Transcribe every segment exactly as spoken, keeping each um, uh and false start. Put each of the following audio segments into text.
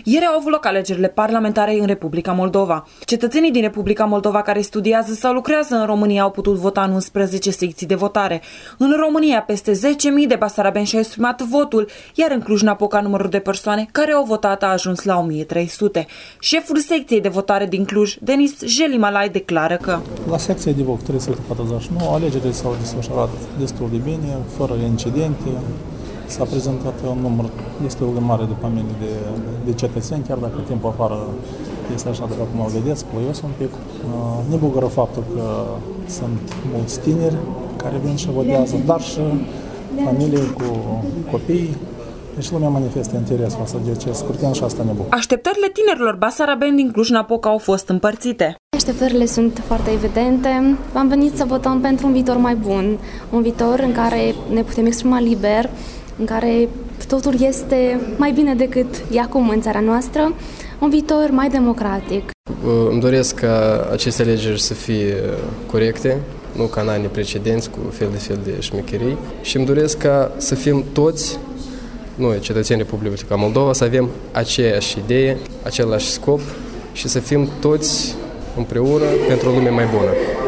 Ieri au avut loc alegerile parlamentare în Republica Moldova. Cetățenii din Republica Moldova care studiază sau lucrează în România au putut vota în unsprezece secții de votare. În România, peste zece mii de basarabeni și-au exprimat votul, iar în Cluj-Napoca numărul de persoane care au votat a ajuns la o mie trei sute. Șeful secției de votare din Cluj, Denis Jelimalai, declară că la secția de vot trei sute patruzeci și nouă alegerile s-au desfășurat destul de bine, fără incidente. S-a prezentat un număr destul de mare de familii de, de cetățeni, chiar dacă timpul afară este așa, de cum o vedeți, ploios un pic. Ne bucură faptul că sunt mulți tineri care vin și votează, dar și familii cu copii. Deci lumea manifestă interes față de acest scrutin și asta ne bucură. Așteptările tinerilor basarabeni din Cluj-Napoca au fost împărțite. Așteptările sunt foarte evidente. Am venit să votăm pentru un viitor mai bun, un viitor în care ne putem exprima liber, în care totul este mai bine decât e acum în țara noastră, un viitor mai democratic. Îmi doresc ca aceste alegeri să fie corecte, nu ca în anii precedenți cu fel de fel de șmecherii, și îmi doresc ca să fim toți, noi, cetățenii Republica Moldova, să avem aceeași idee, același scop și să fim toți împreună pentru o lume mai bună.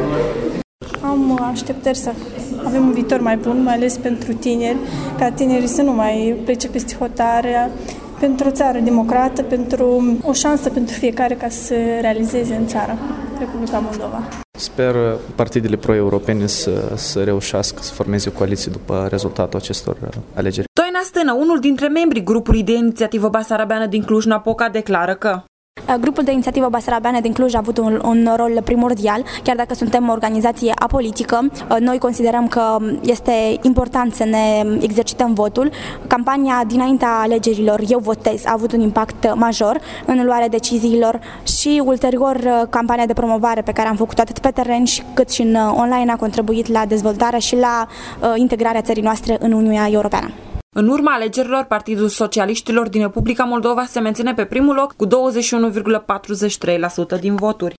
Am așteptări să avem un viitor mai bun, mai ales pentru tineri, ca tinerii să nu mai plece peste hotare, pentru o țară democrată, pentru o șansă pentru fiecare ca să se realizeze în țară, Republica Moldova. Sper partidele pro-europene să, să reușească să formeze o coaliție după rezultatul acestor alegeri. Doina Stână, unul dintre membrii grupului de inițiativă basarabeană din Cluj-Napoca, declară că Grupul de inițiativă basarabeană din Cluj a avut un, un rol primordial, chiar dacă suntem o organizație apolitică. Noi considerăm că este important să ne exercităm votul. Campania dinaintea alegerilor Eu votez a avut un impact major în luarea deciziilor și ulterior campania de promovare pe care am făcut-o atât pe teren cât și în online a contribuit la dezvoltarea și la integrarea țării noastre în Uniunea Europeană. În urma alegerilor, Partidul Socialiștilor din Republica Moldova se menține pe primul loc cu douăzeci și unu virgulă patruzeci și trei la sută din voturi.